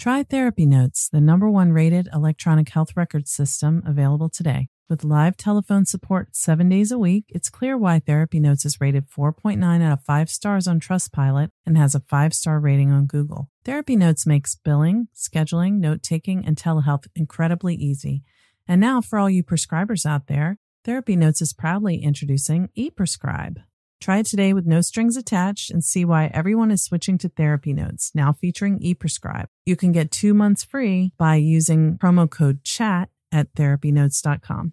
Try Therapy Notes, the #1 rated electronic health record system available today. With live telephone support 7 days a week, it's clear why Therapy Notes is rated 4.9 out of 5 stars on Trustpilot and has a 5-star rating on Google. Therapy Notes makes billing, scheduling, note-taking, and telehealth incredibly easy. And now, for all you prescribers out there, Therapy Notes is proudly introducing ePrescribe. Try it today with no strings attached and see why everyone is switching to Therapy Notes, now featuring ePrescribe. You can get 2 months free by using promo code CHAT at therapynotes.com.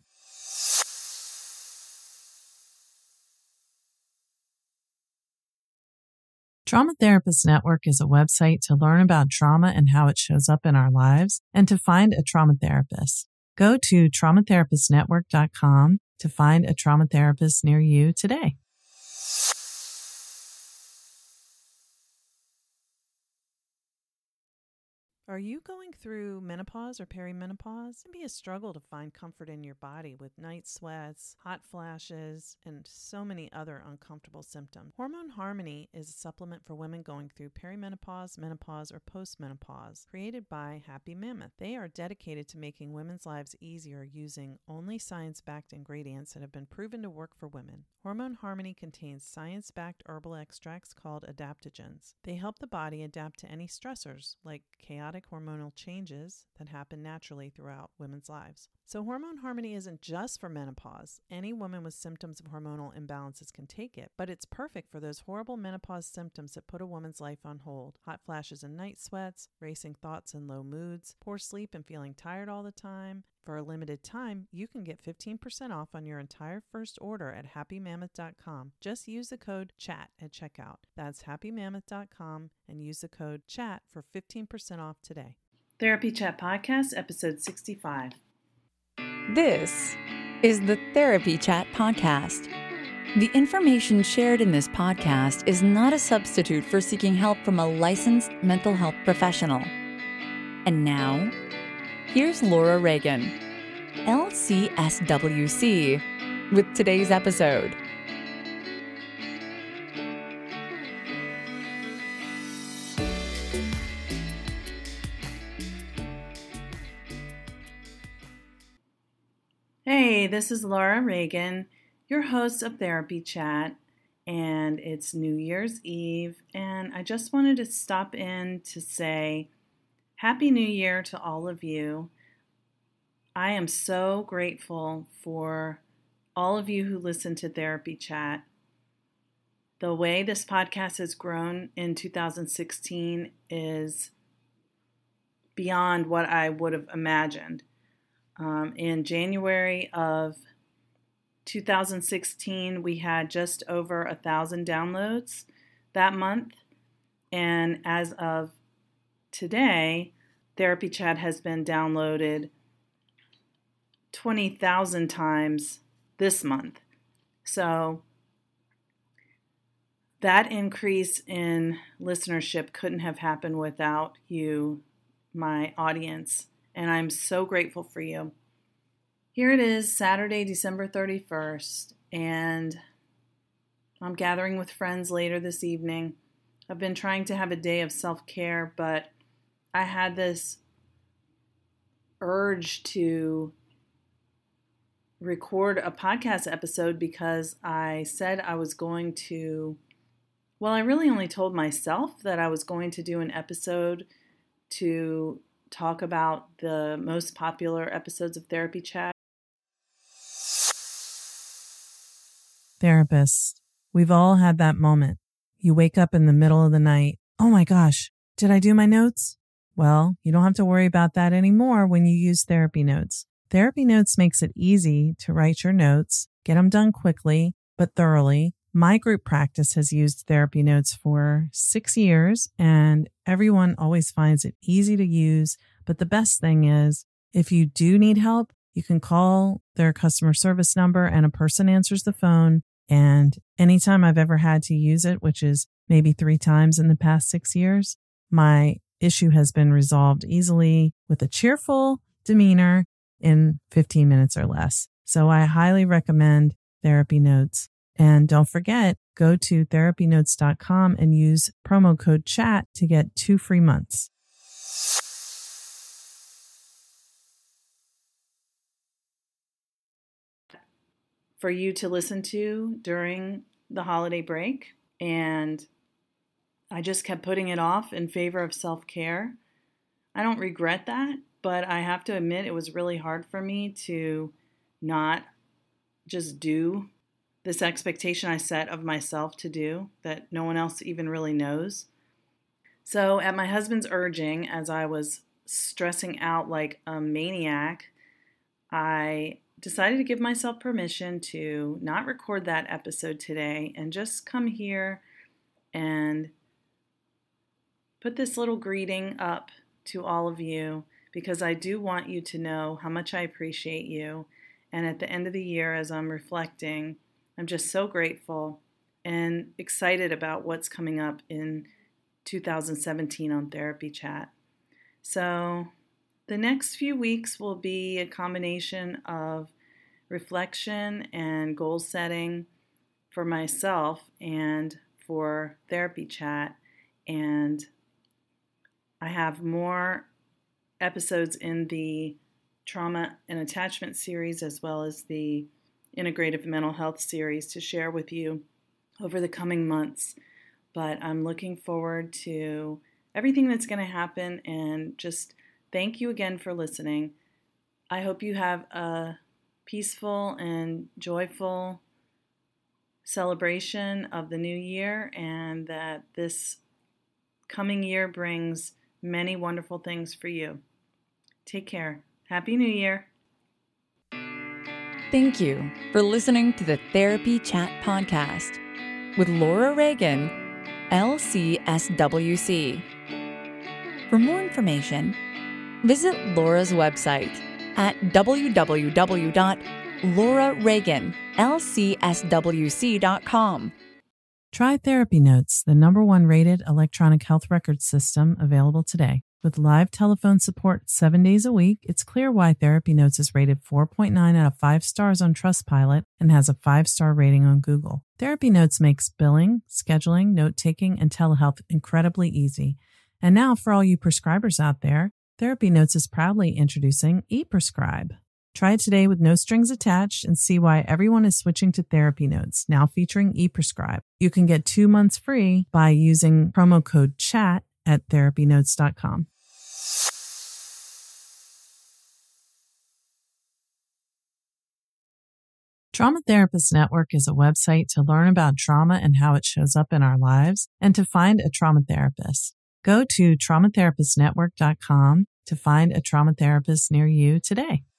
Trauma Therapist Network is a website to learn about trauma and how it shows up in our lives and to find a trauma therapist. Go to traumatherapistnetwork.com to find a trauma therapist near you today. Are you going through menopause or perimenopause? It can be a struggle to find comfort in your body with night sweats, hot flashes, and so many other uncomfortable symptoms. Hormone Harmony is a supplement for women going through perimenopause, menopause, or postmenopause, created by Happy Mammoth. They are dedicated to making women's lives easier using only science-backed ingredients that have been proven to work for women. Hormone Harmony contains science-backed herbal extracts called adaptogens. They help the body adapt to any stressors, like chaotic hormonal changes that happen naturally throughout women's lives. So Hormone Harmony isn't just for menopause. Any woman with symptoms of hormonal imbalances can take it, but it's perfect for those horrible menopause symptoms that put a woman's life on hold. Hot flashes and night sweats, racing thoughts and low moods, poor sleep and feeling tired all the time. For a limited time, you can get 15% off on your entire first order at happymammoth.com. Just use the code CHAT at checkout. That's happymammoth.com and use the code CHAT for 15% off today. Therapy Chat Podcast, episode 65. This is the Therapy Chat Podcast. The information shared in this podcast is not a substitute for seeking help from a licensed mental health professional. And now, here's Laura Reagan, LCSWC, with today's episode. Hey, this is Laura Reagan, your host of Therapy Chat, and it's New Year's Eve, and I just wanted to stop in to say Happy New Year to all of you. I am so grateful for all of you who listen to Therapy Chat. The way this podcast has grown in 2016 is beyond what I would have imagined. In January of 2016, we had just over 1,000 downloads that month. And as of today, Therapy Chat has been downloaded 20,000 times this month. So that increase in listenership couldn't have happened without you, my audience. And I'm so grateful for you. Here it is, Saturday, December 31st, and I'm gathering with friends later this evening. I've been trying to have a day of self-care, but I had this urge to record a podcast episode because I said I was going to, well, I really only told myself that I was going to do an episode to talk about the most popular episodes of Therapy Chat. Therapists, we've all had that moment. You wake up in the middle of the night. Oh my gosh, did I do my notes? Well, you don't have to worry about that anymore when you use Therapy Notes. Therapy Notes makes it easy to write your notes, get them done quickly, but thoroughly. My group practice has used Therapy Notes for 6 years, and everyone always finds it easy to use. But the best thing is, if you do need help, you can call their customer service number and a person answers the phone. And anytime I've ever had to use it, which is maybe 3 times in the past 6 years, my issue has been resolved easily with a cheerful demeanor in 15 minutes or less. So I highly recommend Therapy Notes. And don't forget, go to therapynotes.com and use promo code CHAT to get 2 free months. for you to listen to during the holiday break. And I just kept putting it off in favor of self-care. I don't regret that, but I have to admit it was really hard for me to not just do this expectation I set of myself to do that no one else even really knows. So at my husband's urging, as I was stressing out like a maniac, I decided to give myself permission to not record that episode today and just come here and put this little greeting up to all of you, because I do want you to know how much I appreciate you. And at the end of the year, as I'm reflecting, I'm just so grateful and excited about what's coming up in 2017 on Therapy Chat. So the next few weeks will be a combination of reflection and goal setting for myself and for Therapy Chat. And I have more episodes in the trauma and attachment series as well as the integrative mental health series to share with you over the coming months. But I'm looking forward to everything that's going to happen, and just thank you again for listening. I hope you have a peaceful and joyful celebration of the new year, and that this coming year brings many wonderful things for you. Take care. Happy New Year. Thank you for listening to the Therapy Chat Podcast with Laura Reagan, LCSWC. For more information, visit Laura's website at www.laurareaganlcswc.com. Try Therapy Notes, the #1 rated electronic health record system available today. With live telephone support 7 days a week, it's clear why Therapy Notes is rated 4.9 out of 5 stars on Trustpilot and has a 5-star rating on Google. Therapy Notes makes billing, scheduling, note-taking, and telehealth incredibly easy. And now, for all you prescribers out there, Therapy Notes is proudly introducing ePrescribe. Try it today with no strings attached and see why everyone is switching to Therapy Notes, now featuring ePrescribe. You can get 2 months free by using promo code CHAT at therapynotes.com. Trauma Therapist Network is a website to learn about trauma and how it shows up in our lives and to find a trauma therapist. Go to traumatherapistnetwork.com to find a trauma therapist near you today.